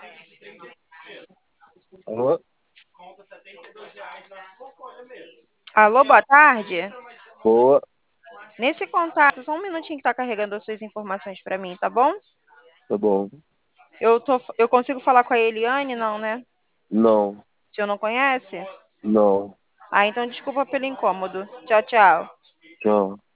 Alô? Alô, boa tarde. Boa, Nesse contato, só um minutinho que tá carregando as suas informações para mim, tá bom? tá bom. Eu consigo falar com a Eliane, não, né? Não, O senhor não conhece? não. Ah, então desculpa pelo incômodo. Tchau, tchau. Tchau.